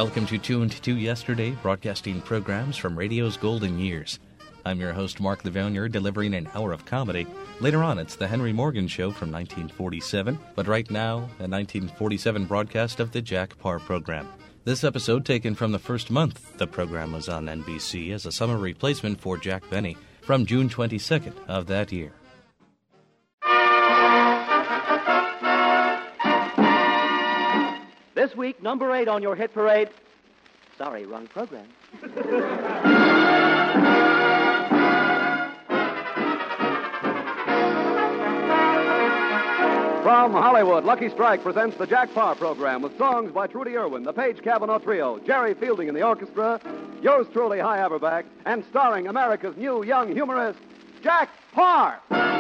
Welcome to Tuned to Yesterday, broadcasting programs from radio's golden years. I'm your host, Mark Lavonier, delivering an hour of comedy. Later on, it's the Henry Morgan Show from 1947, but right now, a 1947 broadcast of the Jack Paar program. This episode taken from the first month the program was on NBC as a summer replacement for Jack Benny from June 22nd of that year. This week, number 8 on your hit parade. Sorry, wrong program. From Hollywood, Lucky Strike presents the Jack Paar program with songs by Trudy Irwin, the Page Cavanaugh Trio, Jerry Fielding in the orchestra, yours truly, Hy Averback, and starring America's new young humorist, Jack Paar.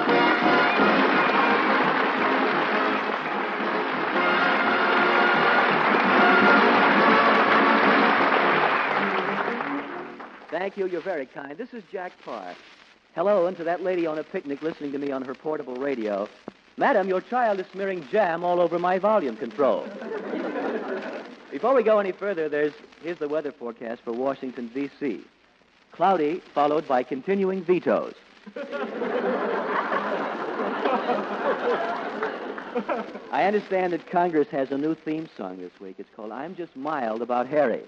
Thank you. You're very kind. This is Jack Paar. Hello, and to that lady on a picnic listening to me on her portable radio. Madam, your child is smearing jam all over my volume control. Before we go any further, here's the weather forecast for Washington, D.C. Cloudy, followed by continuing vetoes. I understand that Congress has a new theme song this week. It's called I'm Just Mild About Harry.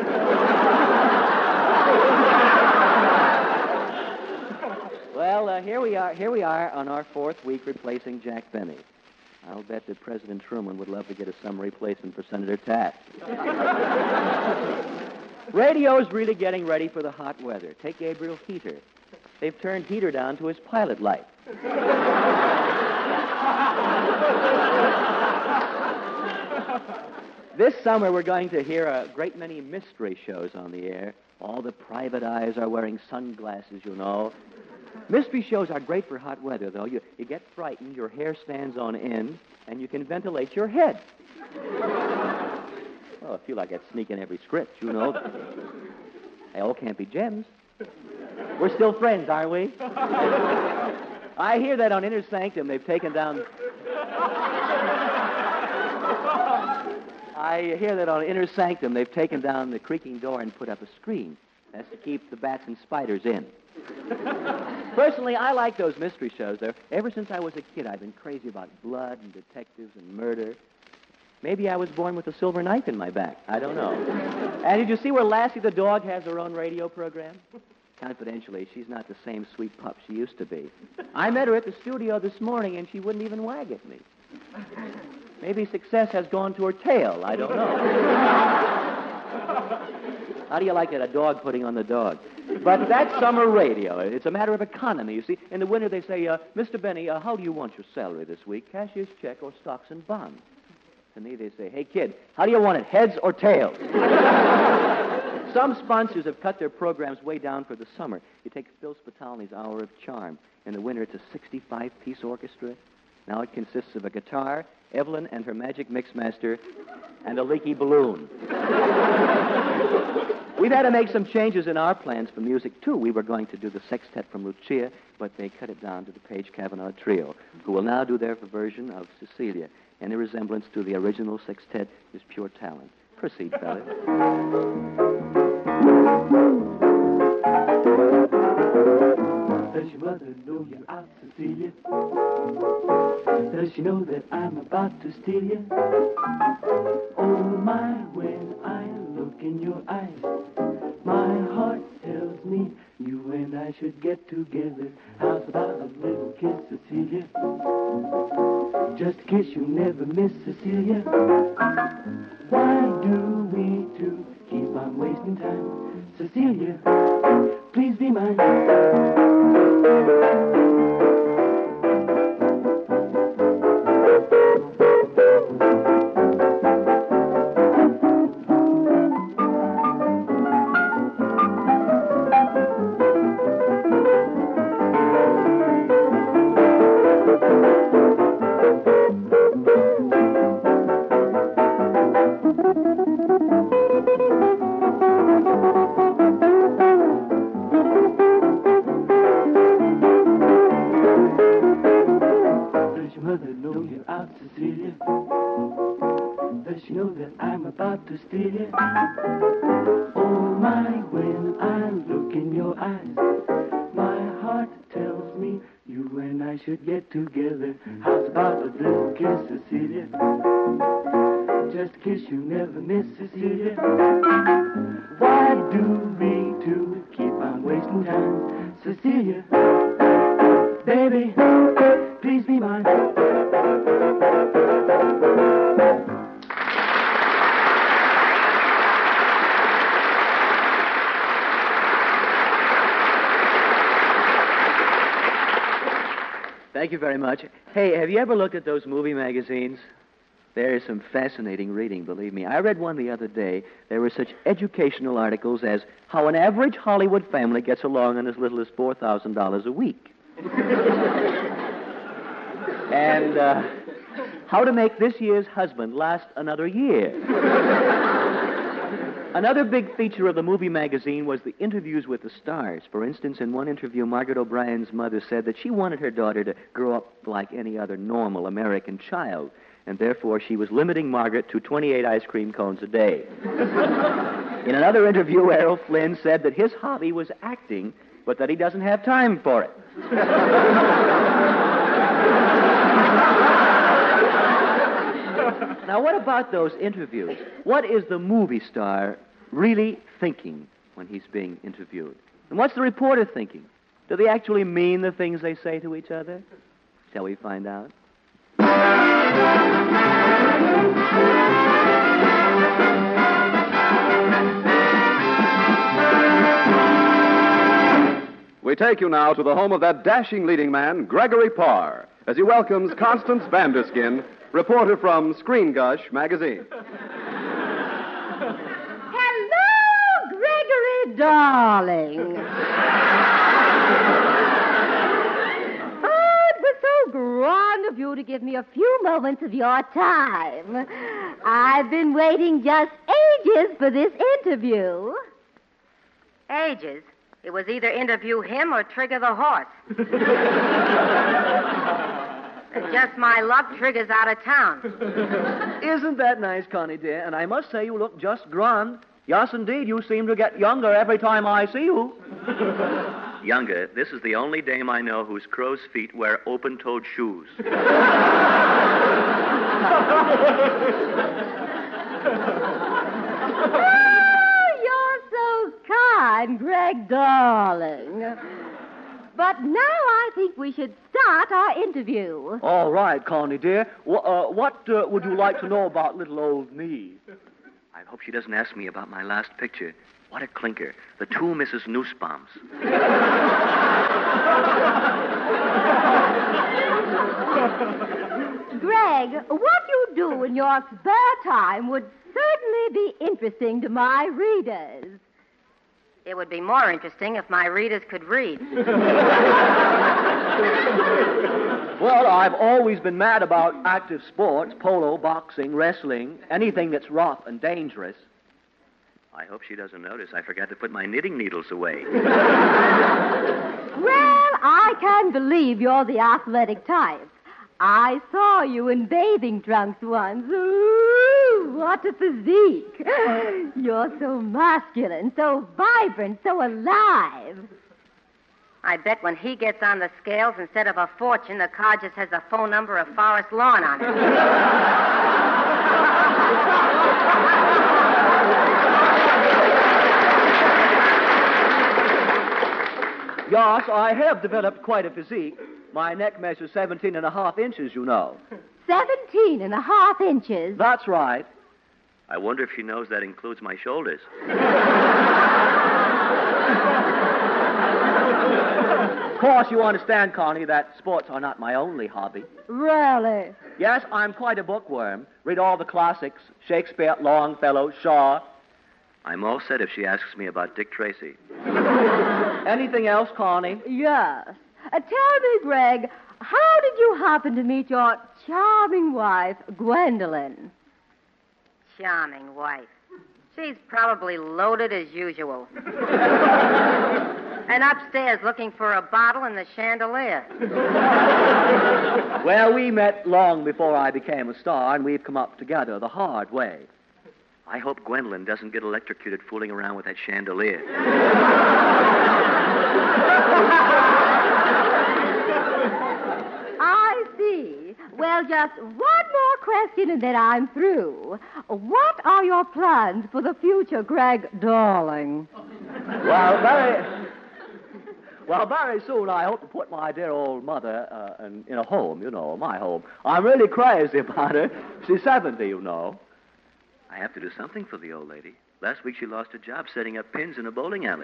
Well, here we are on our fourth week replacing Jack Benny. I'll bet that President Truman would love to get a summer replacement for Senator Taft. Radio's really getting ready for the hot weather. Take Gabriel Heater. They've turned Heater down to his pilot light. This summer, we're going to hear a great many mystery shows on the air. All the private eyes are wearing sunglasses, you know. Mystery shows are great for hot weather, though. You get frightened, your hair stands on end, and you can ventilate your head. Oh, I feel like I'd sneak in every script, you know. They all can't be gems. We're still friends, aren't we? I hear that on Inner Sanctum they've taken down... the creaking door and put up a screen. That's to keep the bats and spiders in. Personally, I like those mystery shows, though. Ever since I was a kid, I've been crazy about blood and detectives and murder. Maybe I was born with a silver knife in my back. I don't know. And did you see where Lassie the dog has her own radio program? Confidentially, she's not the same sweet pup she used to be. I met her at the studio this morning, and she wouldn't even wag at me. Maybe success has gone to her tail. I don't know. How do you like that, a dog putting on the dog? But that's summer radio. It's a matter of economy, you see. In the winter, they say, Mr. Benny, how do you want your salary this week? Cashier's check or stocks and bonds? To me, they say, hey, kid, how do you want it, heads or tails? Some sponsors have cut their programs way down for the summer. You take Phil Spitalny's Hour of Charm. In the winter, it's a 65-piece orchestra. Now it consists of a guitar, Evelyn and her magic mixmaster, and a leaky balloon. We've had to make some changes in our plans for music, too. We were going to do the sextet from Lucia, but they cut it down to the Page Cavanaugh Trio, who will now do their version of Cecilia. Any resemblance to the original sextet is pure talent. Proceed, fellas. Does your mother know you're out, Cecilia? Does she know that I'm about to steal you? Oh, my, when I look in your eyes, my heart tells me you and I should get together. How's about a little kiss, Cecilia? Just a kiss you never miss, Cecilia. Why do we two keep on wasting time? Cecilia, please be mine. out, Cecilia. Does she know that I'm about to steal you? Oh my, when I look in your eyes, my heart tells me you and I should get together. How's about a little kiss, Cecilia? Just a kiss you never miss, Cecilia. Why do we two keep on wasting time, Cecilia? Baby, please be mine. Thank you very much. Hey, have you ever looked at those movie magazines? There's some fascinating reading, believe me. I read one the other day. There were such educational articles as how an average Hollywood family gets along on as little as $4,000 a week. And how to make this year's husband last another year. Another big feature of the movie magazine was the interviews with the stars. For instance, in one interview, Margaret O'Brien's mother said that she wanted her daughter to grow up like any other normal American child, and therefore she was limiting Margaret to 28 ice cream cones a day. In another interview, Errol Flynn said that his hobby was acting, but that he doesn't have time for it. Now, what about those interviews? What is the movie star really thinking when he's being interviewed? And what's the reporter thinking? Do they actually mean the things they say to each other? Shall we find out? We take you now to the home of that dashing leading man, Gregory Parr, as he welcomes Constance Vanderskin, reporter from Screen Gush magazine. Hello, Gregory, darling. Oh, it was so grand of you to give me a few moments of your time. I've been waiting just ages for this interview. Ages? It was either interview him or Trigger the horse. And just my luck, Trigger's out of town. Isn't that nice, Connie, dear? And I must say you look just grand. Yes, indeed, you seem to get younger every time I see you. Younger? This is the only dame I know whose crow's feet wear open-toed shoes. Kind, Greg, darling. But now I think we should start our interview. All right, Connie, dear. What would you like to know about little old me? I hope she doesn't ask me about my last picture. What a clinker. The two Mrs. Nussbaums. Greg, what you do in your spare time would certainly be interesting to my readers. It would be more interesting if my readers could read. Well, I've always been mad about active sports, polo, boxing, wrestling, anything that's rough and dangerous. I hope she doesn't notice I forgot to put my knitting needles away. Well, I can't believe you're the athletic type. I saw you in bathing trunks once. Ooh, what a physique. You're so masculine, so vibrant, so alive. I bet when he gets on the scales, instead of a fortune, the car just has the phone number of Forest Lawn on it. Yes, I have developed quite a physique. My neck measures 17.5 inches, you know. 17.5 inches? That's right. I wonder if she knows that includes my shoulders. Of course, you understand, Connie, that sports are not my only hobby. Really? Yes, I'm quite a bookworm. Read all the classics, Shakespeare, Longfellow, Shaw. I'm all set if she asks me about Dick Tracy. Anything else, Connie? Yes. Tell me, Greg, how did you happen to meet your charming wife, Gwendolyn? Charming wife. She's probably loaded as usual. And upstairs looking for a bottle and the chandelier. Well, we met long before I became a star, and we've come up together the hard way. I hope Gwendolyn doesn't get electrocuted fooling around with that chandelier. I see. Well, just one more question and then I'm through. What are your plans for the future, Greg darling? Well, very soon I hope to put my dear old mother in a home, my home. I'm really crazy about her. She's 70, you know. I have to do something for the old lady. Last week she lost her job setting up pins in a bowling alley.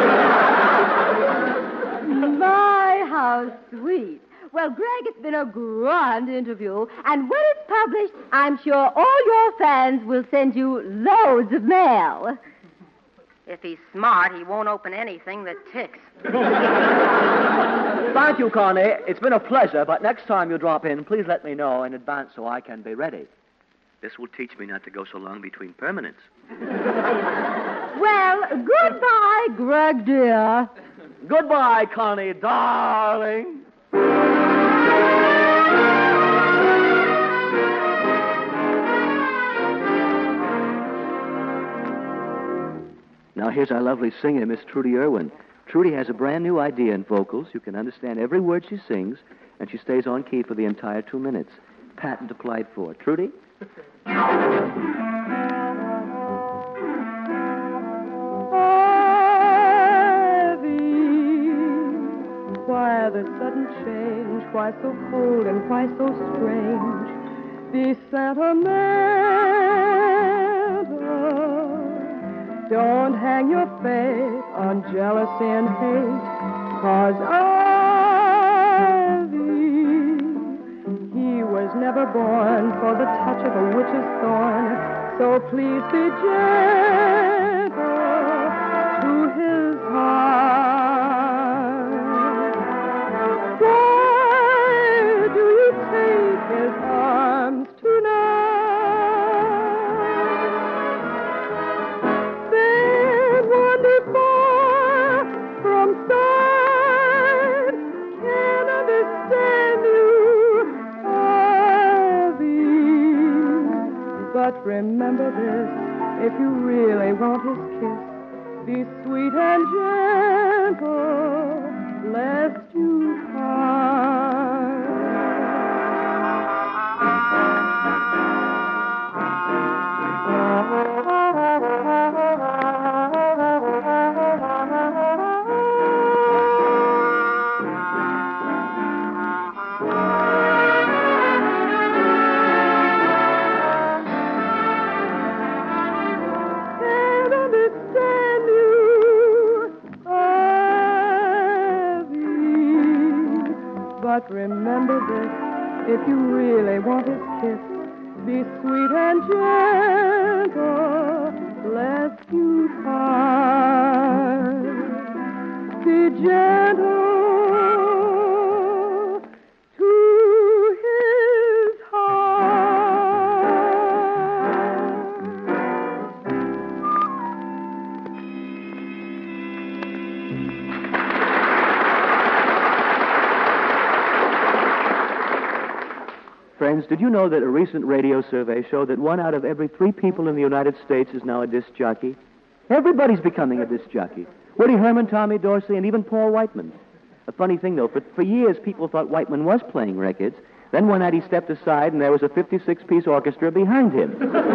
My, how sweet. Well, Greg, it's been a grand interview, and when it's published, I'm sure all your fans will send you loads of mail. If he's smart, he won't open anything that ticks. Thank you, Connie. It's been a pleasure, but next time you drop in, please let me know in advance so I can be ready. This will teach me not to go so long between permanents. Well, goodbye, Greg, dear. Goodbye, Connie, darling. Now, here's our lovely singer, Miss Trudy Irwin. Trudy has a brand new idea in vocals. You can understand every word she sings, and she stays on key for the entire 2 minutes. Patent applied for. Trudy? Why the sudden change? Why so cold and why so strange? Be sentimental. Don't hang your faith on jealousy and hate, 'cause he was never born for the touch of a witch's thorn. So please be gentle to his heart. Why do you take his arms tonight? They're wonderful from sight. Can't understand you, but remember this, if you really want his kiss, be sweet and gentle, lest you part. But remember this, if you really want his kiss, be sweet and gentle, lest you part. Be gentle to his heart. Friends, did you know that a recent radio survey showed that 1 out of every 3 people in the United States is now a disc jockey? Everybody's becoming a disc jockey. Woody Herman, Tommy Dorsey, and even Paul Whiteman. A funny thing, though, for years people thought Whiteman was playing records. Then one night he stepped aside and there was a 56-piece orchestra behind him.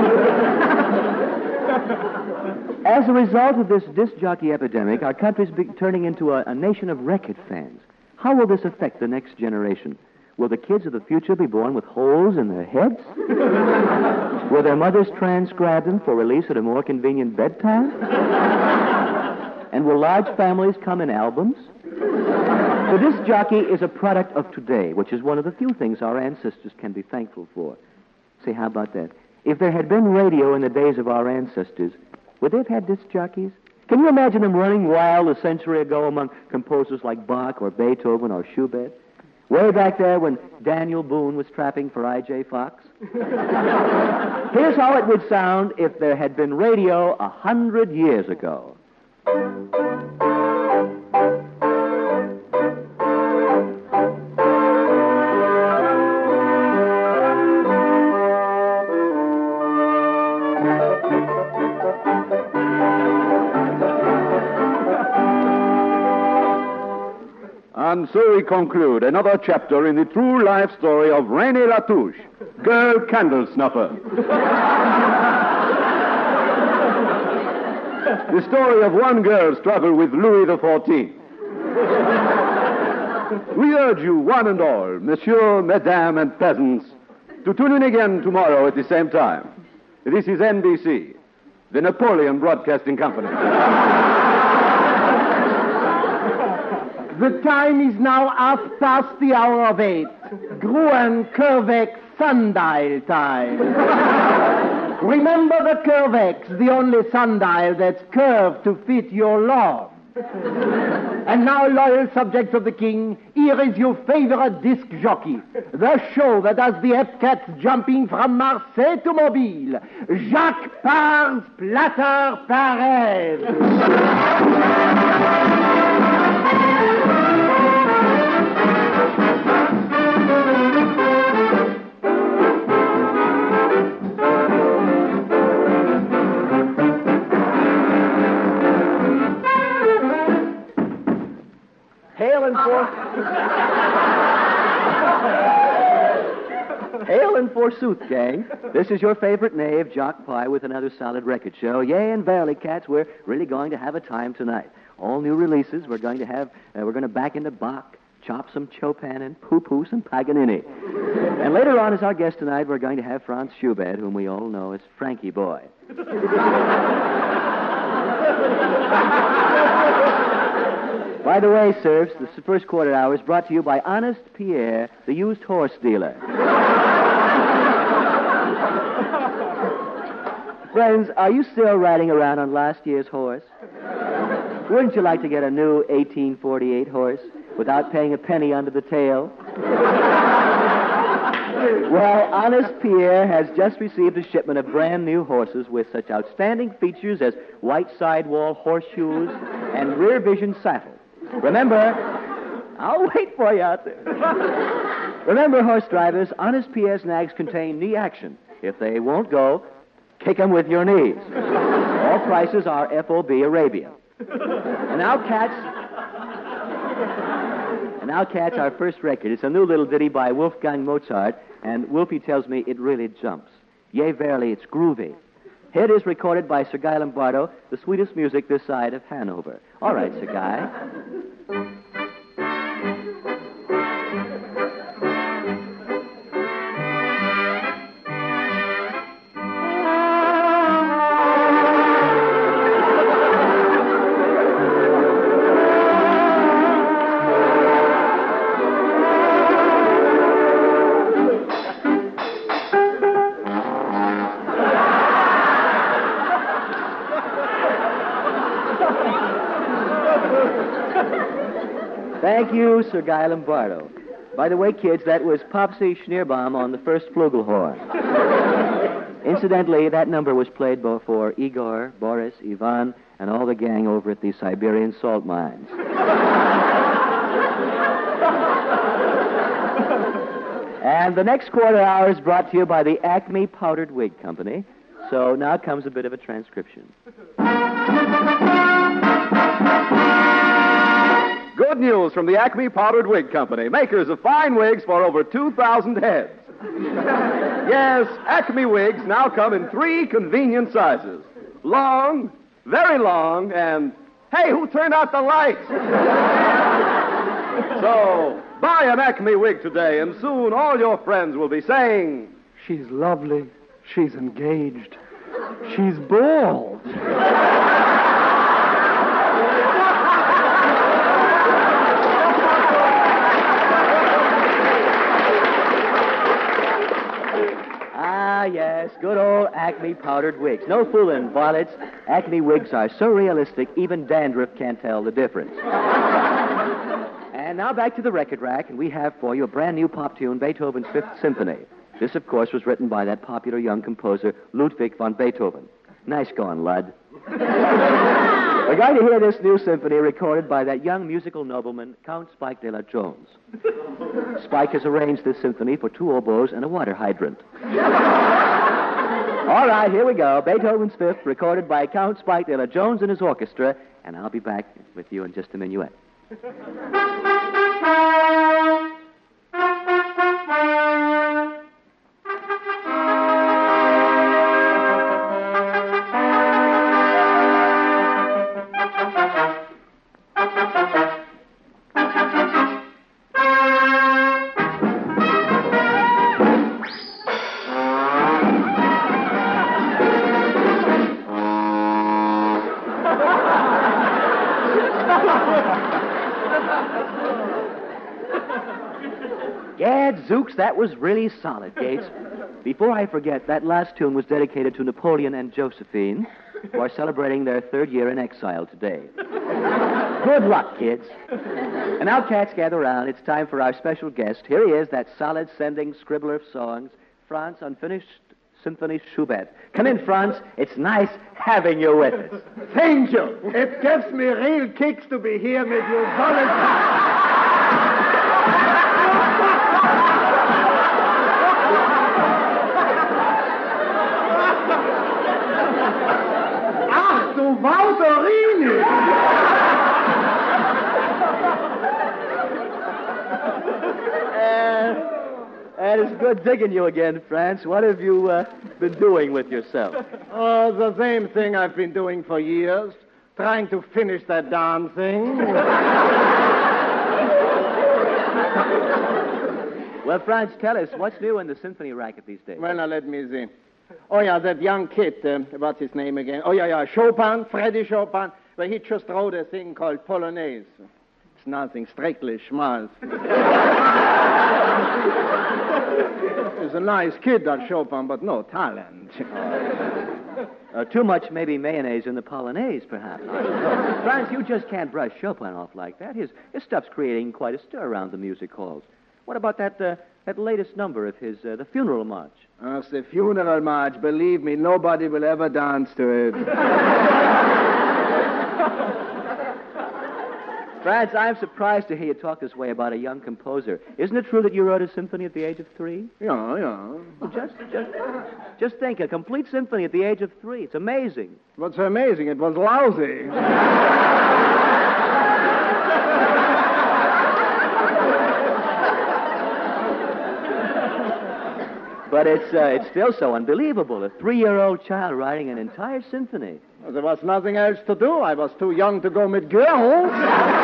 As a result of this disc jockey epidemic, our country's turning into a nation of record fans. How will this affect the next generation? Will the kids of the future be born with holes in their heads? Will their mothers transcribe them for release at a more convenient bedtime? And will large families come in albums? The disc jockey is a product of today, which is one of the few things our ancestors can be thankful for. Say, how about that? If there had been radio in the days of our ancestors, would they have had disc jockeys? Can you imagine them running wild a century ago among composers like Bach or Beethoven or Schubert? Way back there when Daniel Boone was trapping for I.J. Fox? Here's how it would sound if there had been radio 100 years ago. And so we conclude another chapter in the true life story of Renée Latouche, girl candle snuffer. The story of one girl's struggle with Louis XIV. We urge you, one and all, monsieur, madame, and peasants, to tune in again tomorrow at the same time. This is NBC, the Napoleon Broadcasting Company. The time is now half past the hour of 8. Gruen Curvex sundial time. Remember the Curvex, the only sundial that's curved to fit your love. And now, loyal subjects of the king, here is your favorite disc jockey, the show that has the Epcats jumping from Marseille to Mobile, Jacques Pars Platter Perez. Hail and forsooth, gang. This is your favorite knave, Jock Pye, with another solid record show. Yea, and verily, cats, we're really going to have a time tonight. All new releases. We're going to back into Bach, chop some Chopin, and poo-poo some Paganini. And later on, as our guest tonight, we're going to have Franz Schubert, whom we all know as Frankie Boy. By the way, serfs, this first quarter hour is brought to you by Honest Pierre, the used horse dealer. Friends, are you still riding around on last year's horse? Wouldn't you like to get a new 1848 horse without paying a penny under the tail? Well, Honest Pierre has just received a shipment of brand new horses with such outstanding features as white sidewall horseshoes and rear vision saddle. Remember, I'll wait for you out there. Remember, horse drivers, Honest Pierre's nags contain knee action. If they won't go, kick them with your knees. All prices are FOB Arabia. And now, cats, our first record. It's a new little ditty by Wolfgang Mozart, and Wolfie tells me it really jumps. Yea, verily, it's groovy. It is recorded by Sir Guy Lombardo, the sweetest music this side of Hanover. All right, Sir Guy. Thank you, Sir Guy Lombardo. By the way, kids, that was Popsy Schneerbaum on the first flugelhorn. Incidentally, that number was played for Igor, Boris, Ivan, and all the gang over at the Siberian salt mines. And the next quarter hour is brought to you by the Acme Powdered Wig Company. So now comes a bit of a transcription. Good news from the Acme Powdered Wig Company, makers of fine wigs for over 2,000 heads. Yes, Acme wigs now come in 3 convenient sizes. Long, very long, and, hey, who turned out the lights? So, buy an Acme wig today, and soon all your friends will be saying, She's lovely. She's engaged. She's bald. Ah, yes, good old Acme powdered wigs. No fooling, varlets. Acme wigs are so realistic, even dandruff can't tell the difference. And now back to the record rack, and we have for you a brand new pop tune, Beethoven's Fifth Symphony. This, of course, was written by that popular young composer, Ludwig van Beethoven. Nice going, Lud. We're going to hear this new symphony recorded by that young musical nobleman, Count Spike de la Jones. Spike has arranged this symphony for 2 oboes and a water hydrant. All right, here we go. Beethoven's Fifth, recorded by Count Spike de la Jones and his orchestra, and I'll be back with you in just a minuet. Zooks, that was really solid, Gates. Before I forget, that last tune was dedicated to Napoleon and Josephine, who are celebrating their 3rd year in exile today. Good luck, kids. And now, cats, gather around. It's time for our special guest. Here he is, that solid sending scribbler of songs, Franz Unfinished Symphony Schubert. Come in, Franz. It's nice having you with us. Thank you. It gives me real kicks to be here with you. Ach, du Walterini! And it's good digging you again, Franz. What have you been doing with yourself? Oh, the same thing I've been doing for years. Trying to finish that darn thing. Well, Franz, tell us, what's new in the symphony racket these days? Well, now, let me see. Oh, yeah, that young kid, what's his name again? Oh, yeah, Chopin, Freddy Chopin. Well, he just wrote a thing called Polonaise. It's nothing, strictly schmaltz. He's a nice kid, that Chopin, but no talent. Too much, maybe, mayonnaise in the Polonaise, perhaps. Franz, you just can't brush Chopin off like that. His stuff's creating quite a stir around the music halls. What about that latest number of his, the Funeral March? It's the Funeral March. Believe me, nobody will ever dance to it. Franz, I'm surprised to hear you talk this way about a young composer. Isn't it true that you wrote a symphony at the age of 3? Yeah. Well, just think, a complete symphony at the age of 3. It's amazing. What's so amazing? It was lousy. But it's still so unbelievable. A 3-year-old child writing an entire symphony. Well, there was nothing else to do. I was too young to go with girls.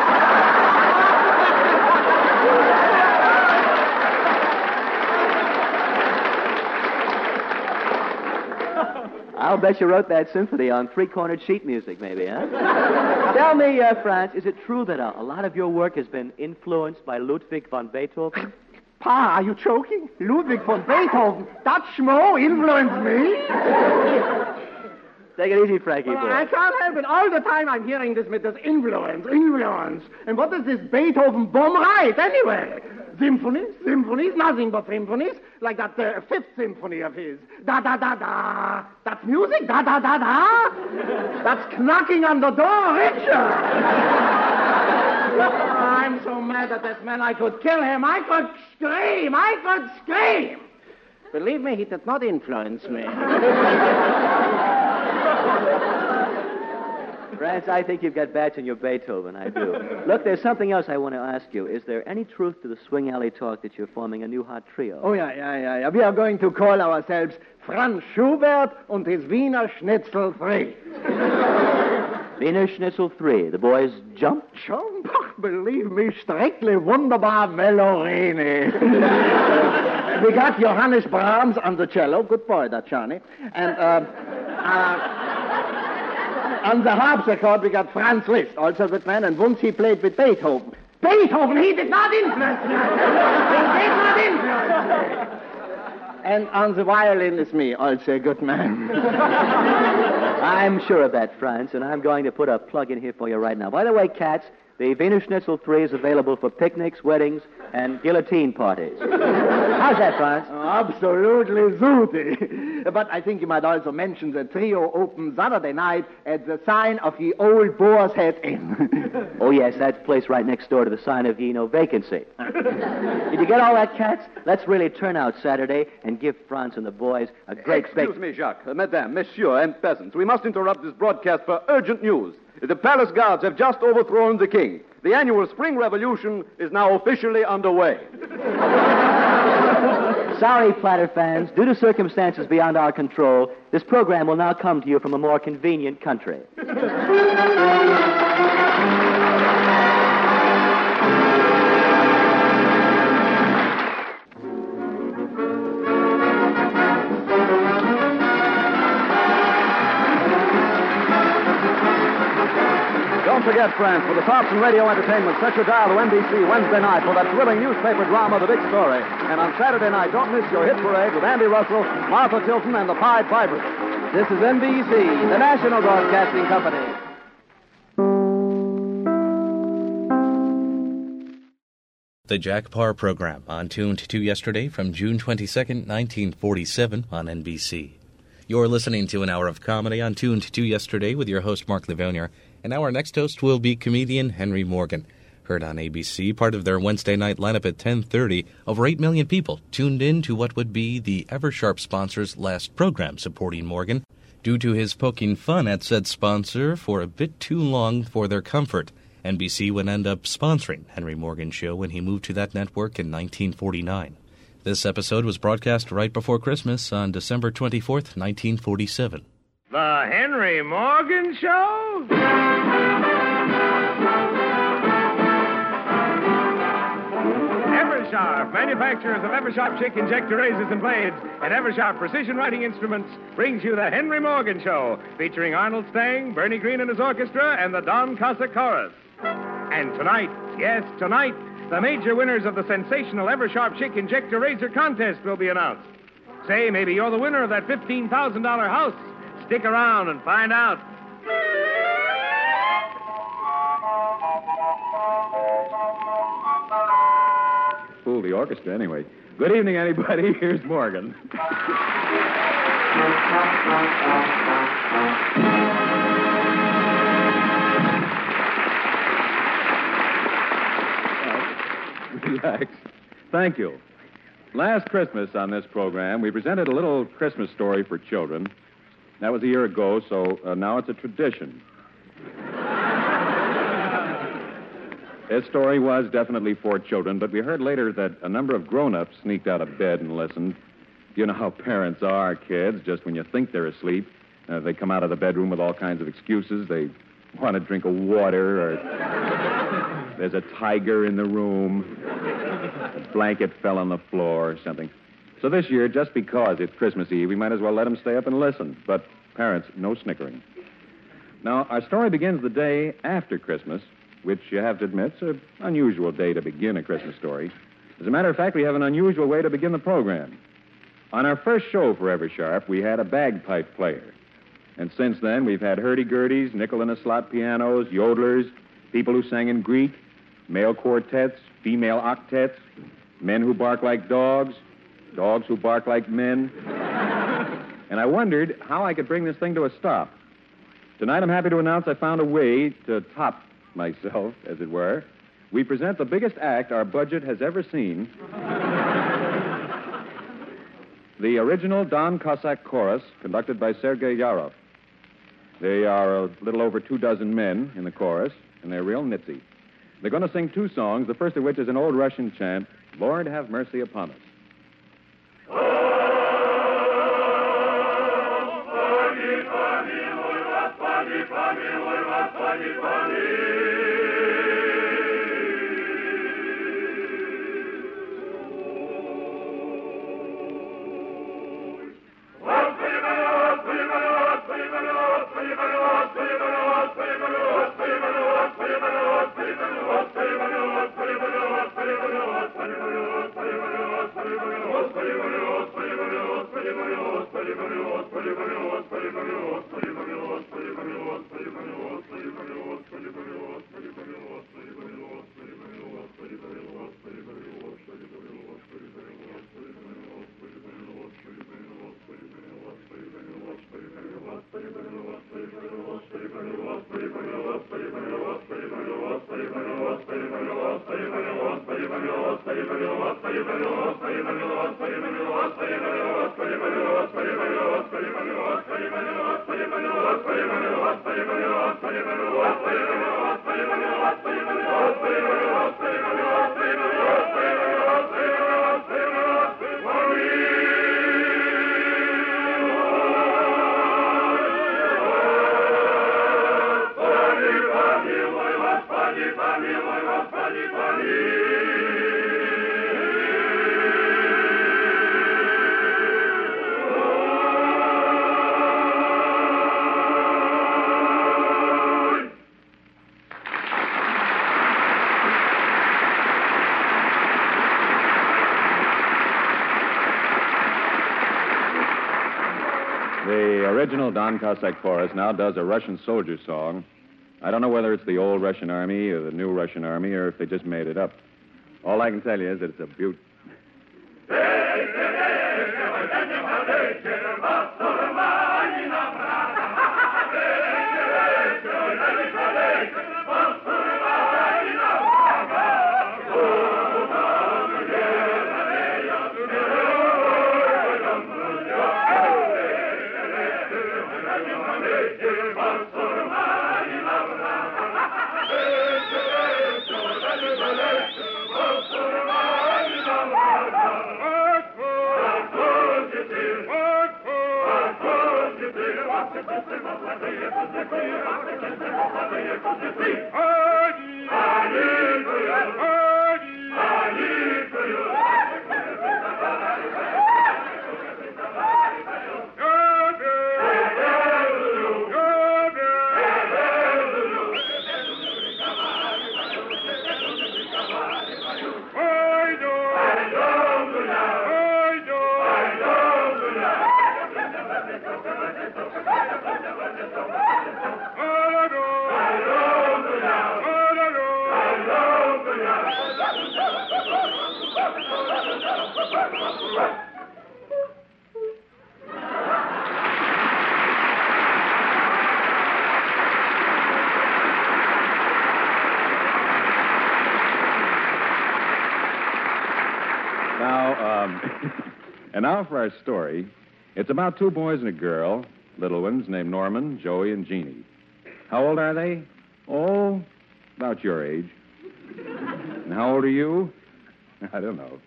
I'll bet you wrote that symphony on 3-cornered sheet music, maybe, huh? Tell me, Franz, is it true that a lot of your work has been influenced by Ludwig van Beethoven? Pa, are you joking? Ludwig von Beethoven, that schmo influenced me? Take it easy, Frankie boy. I can't help it. All the time I'm hearing this with this influence. And what does this Beethoven bomb write, anyway? Symphonies, nothing but symphonies. Like that 5th symphony of his. Da-da-da-da. That's music, da-da-da-da. That's knocking on the door, Richard. I'm so mad at this man, I could kill him. I could scream. Believe me, he did not influence me. Franz, I think you've got bats in your Beethoven, I do. Look, there's something else I want to ask you. Is there any truth to the swing alley talk that you're forming a new hot trio? Oh, yeah. We are going to call ourselves Franz Schubert und his Wiener Schnitzel 3. Wiener Schnitzel 3. The boys jump? Jump? Believe me, strictly wunderbar Vellorini. We got Johannes Brahms on the cello. Good boy, that Johnny. And on the harpsichord, we got Franz Liszt, also a good man, and once he played with Beethoven. Beethoven, he did not influence me. And on the violin is me, also a good man. I'm sure of that, Franz, and I'm going to put a plug in here for you right now. By the way, cats, The Wiener Schnitzel 3 is available for picnics, weddings, and guillotine parties. How's that, Franz? Absolutely zooty. But I think you might also mention the trio opens Saturday night at the sign of the Old Boar's Head Inn. Oh, yes, that place right next door to the sign of the no vacancy. Did you get all that, Cats? Let's really turn out Saturday and give Franz and the boys a great Excuse me, Jacques. Madame, Monsieur, and peasants. We must interrupt this broadcast for urgent news. The palace guards have just overthrown the king. The annual spring revolution is now officially underway. Sorry, Platter fans. Due to circumstances beyond our control, this program will now come to you from a more convenient country. Don't forget, friends, for the tops in radio entertainment, set your dial to NBC Wednesday night for that thrilling newspaper drama, The Big Story. And on Saturday night, don't miss your hit parade with Andy Russell, Martha Tilton, and the Pied Pipers. This is NBC, the National Broadcasting Company. The Jack Parr Program, on Tuned to Yesterday from June 22nd, 1947 on NBC. You're listening to an hour of comedy on Tuned to Yesterday with your host, Mark Livonier. And our next host will be comedian Henry Morgan. Heard on ABC, part of their Wednesday night lineup at 10:30, over 8 million people tuned in to what would be the Eversharp sponsor's last program supporting Morgan, due to his poking fun at said sponsor for a bit too long for their comfort. NBC would end up sponsoring Henry Morgan's show when he moved to that network in 1949. This episode was broadcast right before Christmas on December 24th, 1947. The Henry Morgan Show? Eversharp, manufacturers of Eversharp Chick Injector razors and blades and Eversharp precision writing instruments, brings you the Henry Morgan Show, featuring Arnold Stang, Bernie Green and his orchestra, and the Don Cossack Chorus. And tonight, yes, tonight, the major winners of the sensational Eversharp Chick Injector razor contest will be announced. Say, maybe you're the winner of that $15,000 house. Stick around and find out. Fool the orchestra, anyway. Good evening, anybody. Here's Morgan. Relax. Thank you. Last Christmas on this program, we presented a little Christmas story for children. That was a year ago, so now it's a tradition. This story was definitely for children, but we heard later that a number of grown-ups sneaked out of bed and listened. You know how parents are, kids. Just when you think they're asleep, they come out of the bedroom with all kinds of excuses. They want a drink of water, or there's a tiger in the room, a blanket fell on the floor, or something. So this year, just because it's Christmas Eve, we might as well let them stay up and listen. But parents, no snickering. Now, our story begins the day after Christmas, which you have to admit is an unusual day to begin a Christmas story. As a matter of fact, we have an unusual way to begin the program. On our first show for Eversharp, we had a bagpipe player. And since then, we've had hurdy-gurdies, nickel-in-a-slot pianos, yodelers, people who sang in Greek, male quartets, female octets, men who bark like dogs, dogs who bark like men. And I wondered how I could bring this thing to a stop. Tonight, I'm happy to announce I found a way to top myself, as it were. We present the biggest act our budget has ever seen. The original Don Cossack Chorus, conducted by Sergei Yarov. They are a little over 24 men in the chorus, and they're real nitsy. They're going to sing 2 songs, the first of which is an old Russian chant, Lord Have Mercy Upon Us. The original Don Cossack chorus now does a Russian soldier song. I don't know whether it's the old Russian army or the new Russian army or if they just made it up. All I can tell you is that it's a beaut. And now for our story. It's about two boys and a girl, little ones named Norman, Joey, and Jeannie. How old are they? Oh, about your age. And how old are you? I don't know.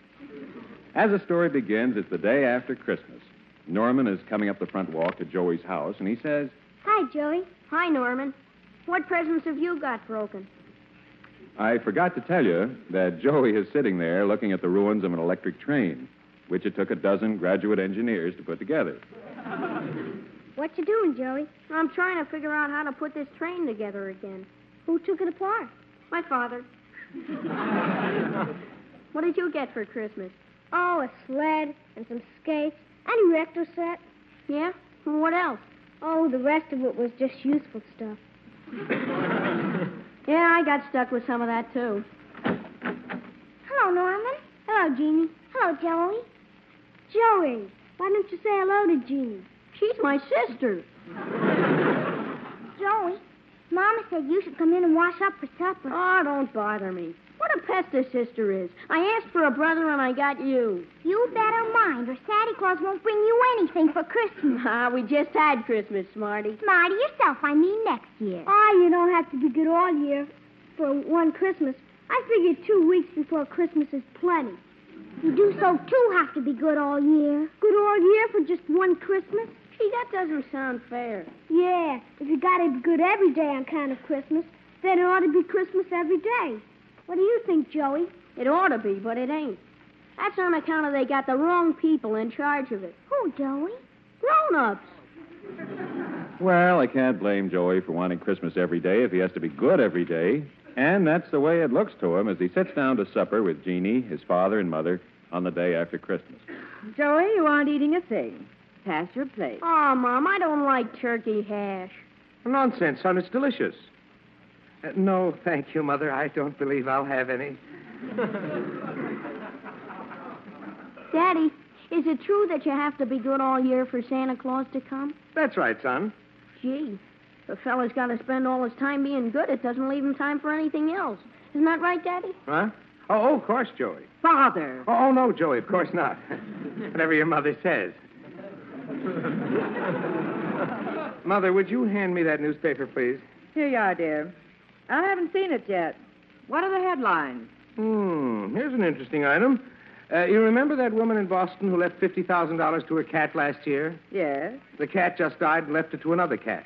As the story begins, it's the day after Christmas. Norman is coming up the front walk to Joey's house, and he says, Hi, Joey. Hi, Norman. What presents have you got broken? I forgot to tell you that Joey is sitting there looking at the ruins of an electric train, which it took a dozen graduate engineers to put together. What you doing, Joey? I'm trying to figure out how to put this train together again. Who took it apart? My father. What did you get for Christmas? Oh, a sled and some skates and a rector set. Yeah? What else? Oh, the rest of it was just useful stuff. Yeah, I got stuck with some of that, too. Hello, Norman. Hello, Jeannie. Hello, Joey. Joey, why don't you say hello to Jeannie? She's my sister. Joey, Mama said you should come in and wash up for supper. Oh, don't bother me. What a pest this sister is. I asked for a brother and I got you. You better mind or Santa Claus won't bring you anything for Christmas. We just had Christmas, Smarty. Smarty yourself, I mean next year. Oh, you don't have to be good all year for one Christmas. I figured 2 weeks before Christmas is plenty. You do so, too, have to be good all year. Good all year for just one Christmas? Gee, that doesn't sound fair. Yeah, if you gotta be good every day on account of Christmas, then it ought to be Christmas every day. What do you think, Joey? It ought to be, but it ain't. That's on account of they got the wrong people in charge of it. Who, Joey? Grown-ups. Well, I can't blame Joey for wanting Christmas every day if he has to be good every day. And that's the way it looks to him as he sits down to supper with Jeannie, his father and mother, on the day after Christmas. Joey, you aren't eating a thing. Pass your plate. Oh, Mom, I don't like turkey hash. Nonsense, son. It's delicious. No, thank you, Mother. I don't believe I'll have any. Daddy, is it true that you have to be good all year for Santa Claus to come? That's right, son. Gee, if a fella's got to spend all his time being good, it doesn't leave him time for anything else. Isn't that right, Daddy? Huh? Oh, of course, Joey. Father. Oh, no, Joey, of course not. Whatever your mother says. Mother, would you hand me that newspaper, please? Here you are, dear. I haven't seen it yet. What are the headlines? Here's an interesting item. You remember that woman in Boston who left $50,000 to her cat last year? Yes. The cat just died and left it to another cat.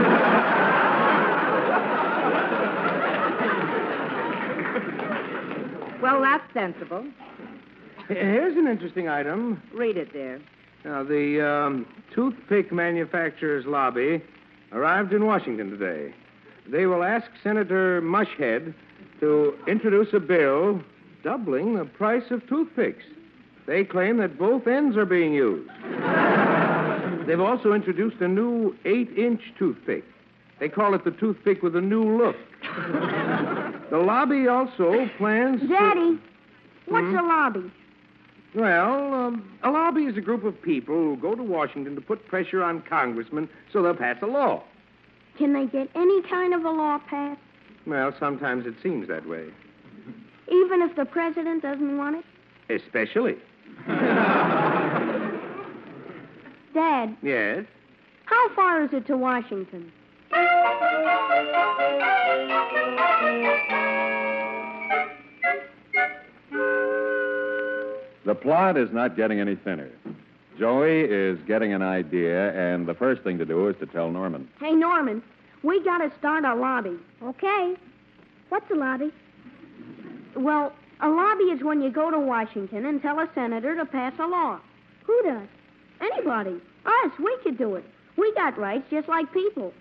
Well, that's sensible. Here's an interesting item. Read it, dear. Now, the toothpick manufacturers' lobby arrived in Washington today. They will ask Senator Mushhead to introduce a bill doubling the price of toothpicks. They claim that both ends are being used. They've also introduced a new 8-inch toothpick. They call it the toothpick with a new look. The lobby also plans Daddy, what's a lobby? Well, a lobby is a group of people who go to Washington to put pressure on congressmen so they'll pass a law. Can they get any kind of a law passed? Well, sometimes it seems that way. Even if the president doesn't want it? Especially. Dad, Yes? how far is it to Washington? The plot is not getting any thinner. Joey is getting an idea, and the first thing to do is to tell Norman. Hey, Norman, we got to start a lobby. Okay. What's a lobby? Well, a lobby is when you go to Washington and tell a senator to pass a law. Who does? Anybody. Us, we could do it. We got rights just like people.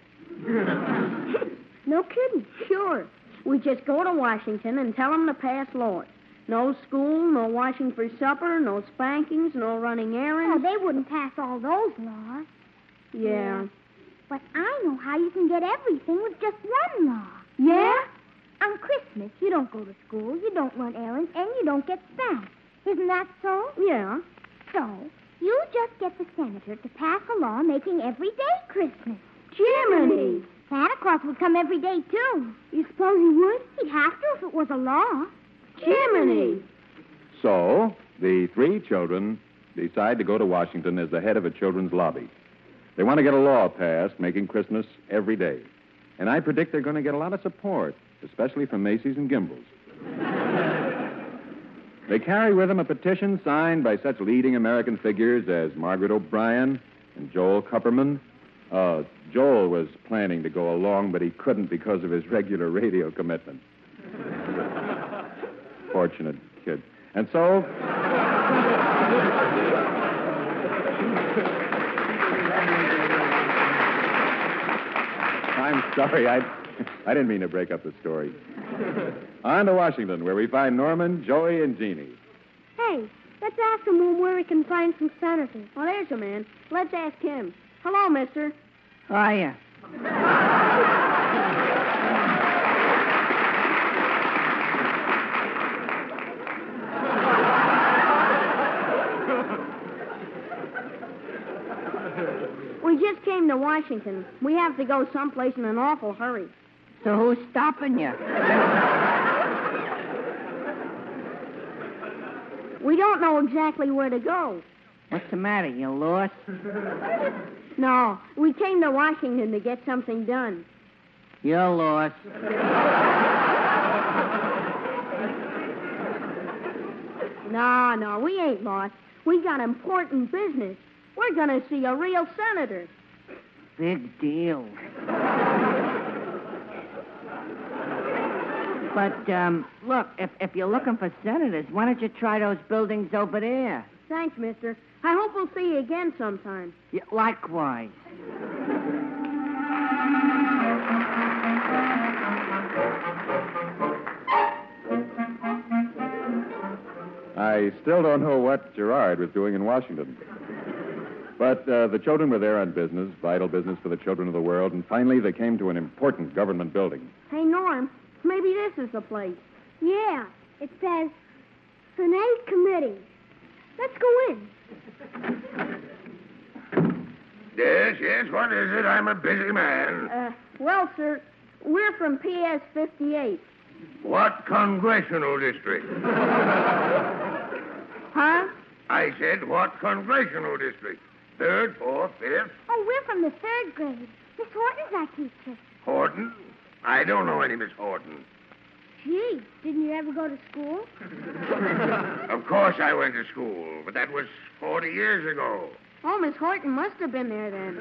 No kidding. Sure. We just go to Washington and tell them to pass laws. No school, no washing for supper, no spankings, no running errands. Oh, they wouldn't pass all those laws. Yeah. But I know how you can get everything with just one law. Yeah? On Christmas, you don't go to school, you don't run errands, and you don't get spanked. Isn't that so? Yeah. So, you just get the senator to pass a law making every day Christmas. Jiminy! Santa Claus would come every day, too. You suppose he would? He'd have to if it was a law. Jiminy! So, the three children decide to go to Washington as the head of a children's lobby. They want to get a law passed making Christmas every day. And I predict they're going to get a lot of support, especially from Macy's and Gimbel's. They carry with them a petition signed by such leading American figures as Margaret O'Brien and Joel Kupperman. Joel was planning to go along, but he couldn't because of his regular radio commitment. Fortunate kid. And so... I'm sorry, I didn't mean to break up the story. On to Washington, where we find Norman, Joey, and Jeannie. Hey, let's ask him where we can find some senators. Oh, there's a man. Let's ask him. Hello, mister. Hiya. We just came to Washington. We have to go someplace in an awful hurry. So who's stopping you? We don't know exactly where to go. What's the matter? You lost? No, we came to Washington to get something done. You're lost. No, we ain't lost. We got important business. We're going to see a real senator. Big deal. But, look, if you're looking for senators, why don't you try those buildings over there? Thanks, mister. I hope we'll see you again sometime. Yeah, likewise. I still don't know what Gerard was doing in Washington. But the children were there on business, vital business for the children of the world, and finally they came to an important government building. Hey, Norm, maybe this is the place. Yeah, it says Senate Committee. Let's go in. Yes, what is it? I'm a busy man. Well, sir, we're from PS 58. What congressional district? Huh? I said, what congressional district? Third, fourth, fifth? Oh, we're from the third grade. Miss Horton's our teacher. Horton? I don't know any Miss Horton. Gee, didn't you ever go to school? Of course I went to school, but that was 40 years ago. Oh, Miss Horton must have been there then.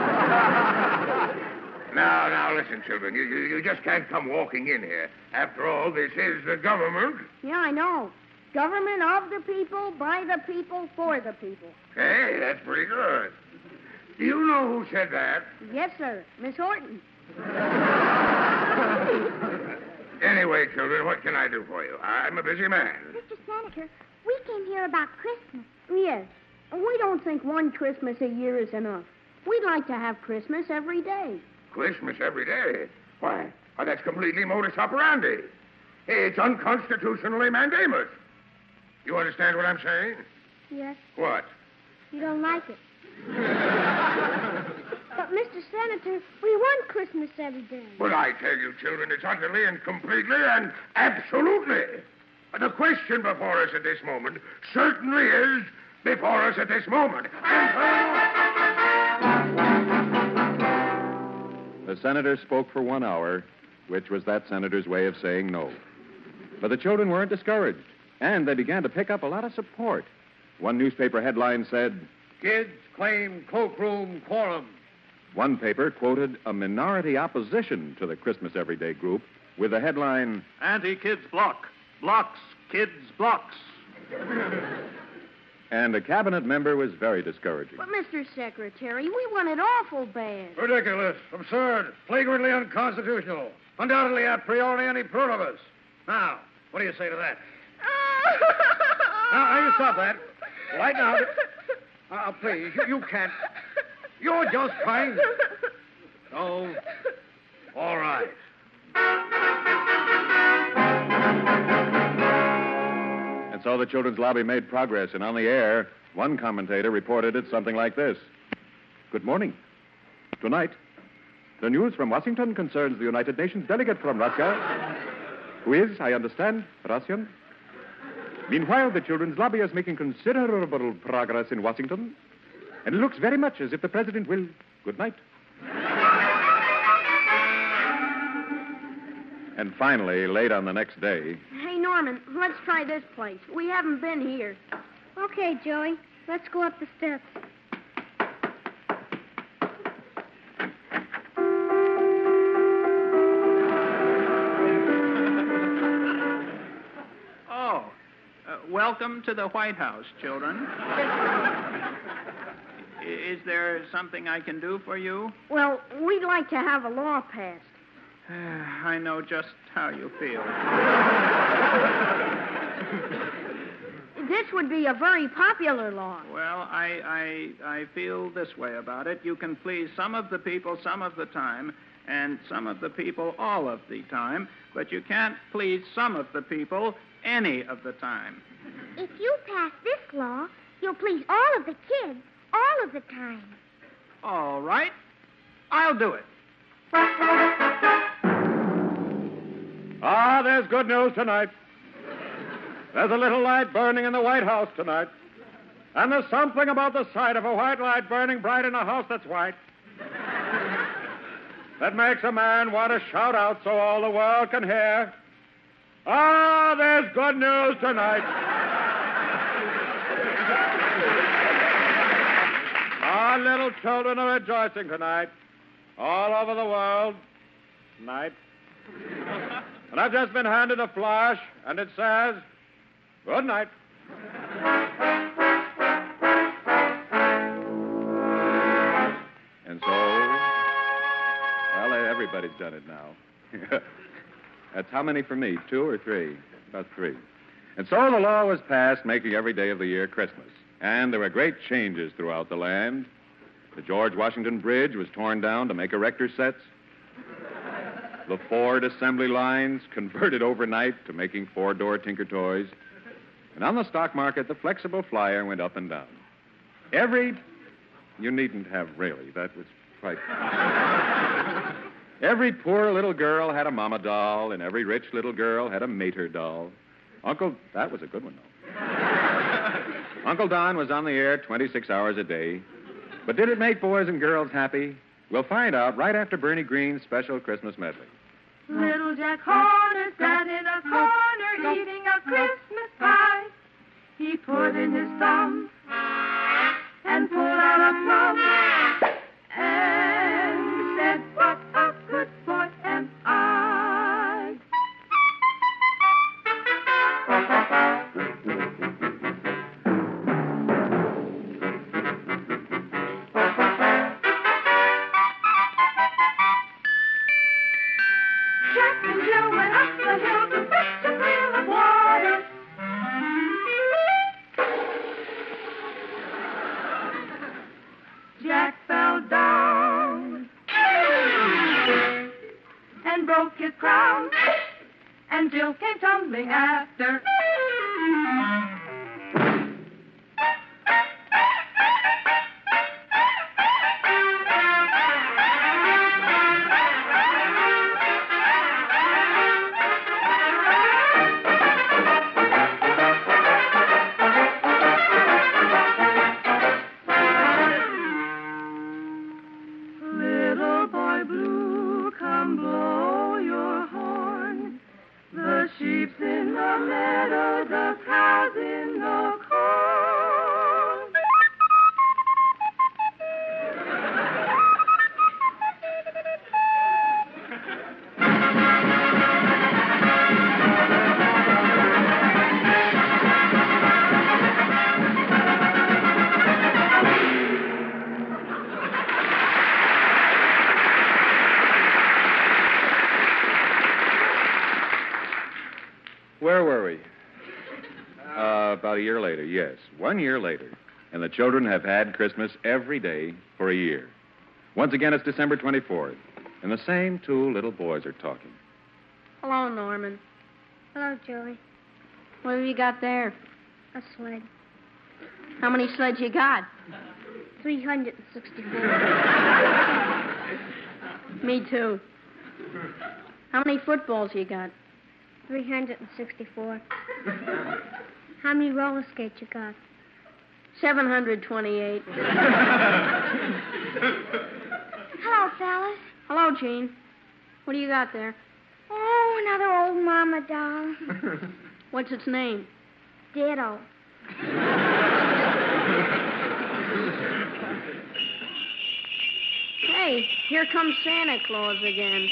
Now, listen, children. You just can't come walking in here. After all, this is the government. Yeah, I know. Government of the people, by the people, for the people. Hey, that's pretty good. Do you know who said that? Yes, sir. Miss Horton. Anyway, children, what can I do for you? I'm a busy man. Mr. Senator, we came here about Christmas. Yes. We don't think one Christmas a year is enough. We'd like to have Christmas every day. Christmas every day? Why, that's completely modus operandi. It's unconstitutionally mandamus. You understand what I'm saying? Yes. What? You don't like it. But, Mr. Senator, we want Christmas every day. But I tell you, children, it's utterly and completely and absolutely. The question before us at this moment certainly is before us at this moment. The senator spoke for 1 hour, which was that senator's way of saying no. But the children weren't discouraged, and they began to pick up a lot of support. One newspaper headline said, "Kids claim cloakroom quorum." One paper quoted a minority opposition to the Christmas Everyday group with the headline, "Anti-kids block. Blocks kids blocks." And a cabinet member was very discouraging. But, Mr. Secretary, we want it awful bad. Ridiculous, absurd, flagrantly unconstitutional, undoubtedly a priori anti pluribus. Now, what do you say to that? Now, you stop that. Right now. Please, you can't. You're just trying. Oh, all right. And so the Children's Lobby made progress, and on the air, one commentator reported it something like this. Good morning. Tonight, the news from Washington concerns the United Nations delegate from Russia, who is, I understand, Russian. Meanwhile, the Children's Lobby is making considerable progress in Washington, and it looks very much as if the president will. Good night. And finally, late on the next day, Hey, Norman, let's try this place. We haven't been here. Okay, Joey, let's go up the steps. Welcome to the White House, children. Is there something I can do for you? Well, we'd like to have a law passed. I know just how you feel. This would be a very popular law. Well, I feel this way about it. You can please some of the people some of the time, and some of the people all of the time, but you can't please some of the people any of the time. If you pass this law, you'll please all of the kids all of the time. All right. I'll do it. Ah, there's good news tonight. There's a little light burning in the White House tonight. And there's something about the sight of a white light burning bright in a house that's white that makes a man want to shout out so all the world can hear. Ah, there's good news tonight. Our little children are rejoicing tonight, all over the world, tonight. And I've just been handed a flash, and it says, good night. And so, well, everybody's done it now. That's how many for me, 2 or 3? About 3. And so the law was passed making every day of the year Christmas. And there were great changes throughout the land. The George Washington Bridge was torn down to make erector sets. The Ford assembly lines converted overnight to making 4-door Tinker Toys. And on the stock market, the flexible flyer went up and down. You needn't have really. That was quite... Every poor little girl had a mama doll, and every rich little girl had a mater doll. That was a good one, though. Uncle Don was on the air 26 hours a day. But did it make boys and girls happy? We'll find out right after Bernie Green's special Christmas medley. Little Jack Horner sat in a corner eating a Christmas pie. He put in his thumb and pulled out a plum and said, "What a good boy am I." Jack and Jill went up the hill to fetch a pail of water. Jack fell down and broke his crown, and Jill came tumbling after. Little boy blue, come blow your horn. The sheep's in the meadow, the cow's in the corn. Where were we? About a year later, yes. 1 year later. And the children have had Christmas every day for a year. Once again, it's December 24th. And the same two little boys are talking. Hello, Norman. Hello, Joey. What have you got there? A sled. How many sleds you got? 364. Me too. How many footballs you got? 364. How many roller skates you got? 728. Hello, fellas. Hello, Gene. What do you got there? Oh, another old mama doll. What's its name? Ditto. Hey, here comes Santa Claus again.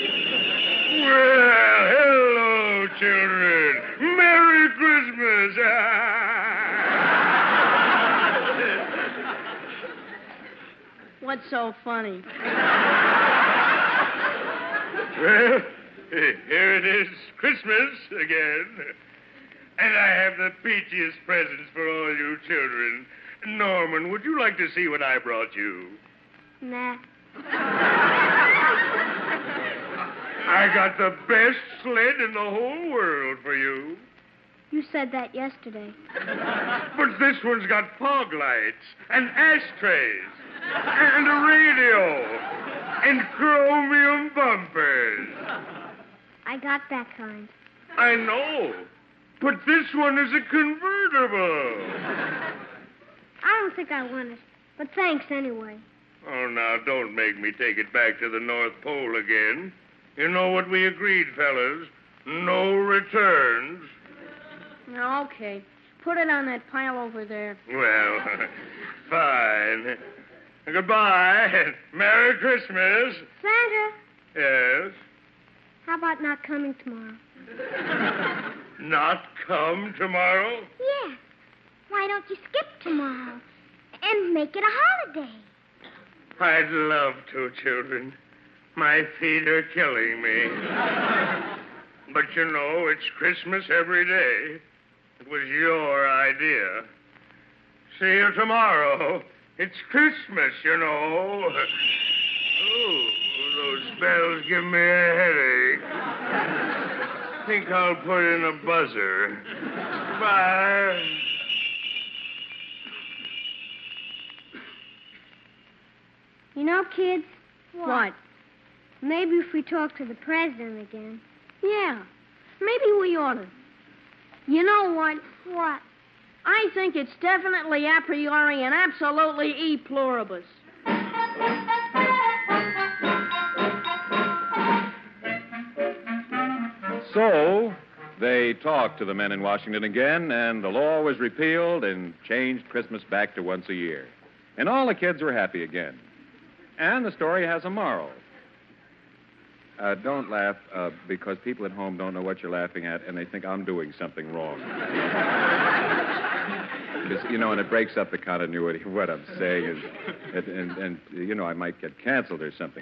Well, hello, children. Merry Christmas. What's so funny? Well, here it is, Christmas again. And I have the peachiest presents for all you children. Norman, would you like to see what I brought you? Nah. I got the best sled in the whole world for you. You said that yesterday. But this one's got fog lights and ashtrays and a radio and chromium bumpers. I got that kind. I know. But this one is a convertible. I don't think I want it, but thanks anyway. Oh, now, don't make me take it back to the North Pole again. You know what we agreed, fellas? No returns. Now, okay. Put it on that pile over there. Well, fine. Goodbye. Merry Christmas. Santa, Yes? how about not coming tomorrow? Not come tomorrow? Yeah. Why don't you skip tomorrow and make it a holiday? I'd love to, children. My feet are killing me. But you know, it's Christmas every day. It was your idea. See you tomorrow. It's Christmas, you know. Oh, those bells give me a headache. Think I'll put in a buzzer. Bye. You know, kids? What? Maybe if we talk to the president again. Yeah. Maybe we ought to. You know what? What? I think it's definitely a priori and absolutely e pluribus. So they talked to the men in Washington again, and the law was repealed and changed Christmas back to once a year. And all the kids were happy again. And the story has a moral. Don't laugh, because people at home don't know what you're laughing at, and they think I'm doing something wrong. Because, and it breaks up the continuity of what I'm saying, and I might get canceled or something.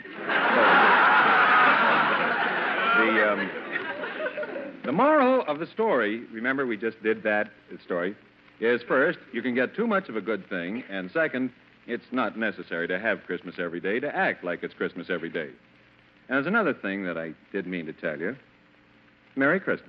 The moral of the story, remember we just did that story, is first, you can get too much of a good thing, and second, it's not necessary to have Christmas every day to act like it's Christmas every day. And there's another thing that I did mean to tell you. Merry Christmas.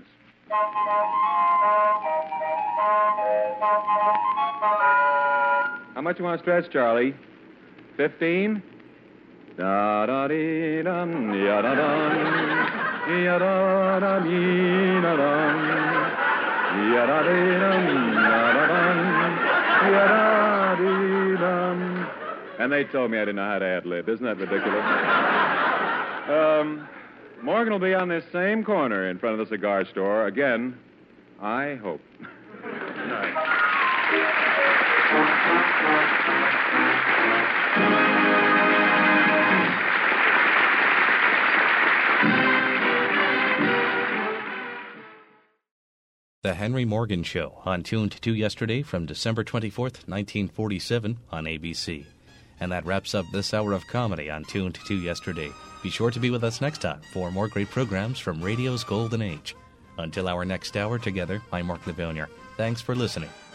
How much you want to stretch, Charlie? 15? Da-da-dee-dum, ya-da-dum, ya-da-da-dee-da-dum, ya-da-dee-dum, ya-da-dum, ya-da-dee-dum. And they told me I didn't know how to ad-lib. Isn't that ridiculous? Morgan will be on this same corner in front of the cigar store again, I hope. Good night. The Henry Morgan Show on Tuned to Yesterday from December 24th, 1947 on ABC. And that wraps up this hour of comedy on Tuned to Yesterday. Be sure to be with us next time for more great programs from radio's golden age. Until our next hour together, I'm Mark Levonier. Thanks for listening.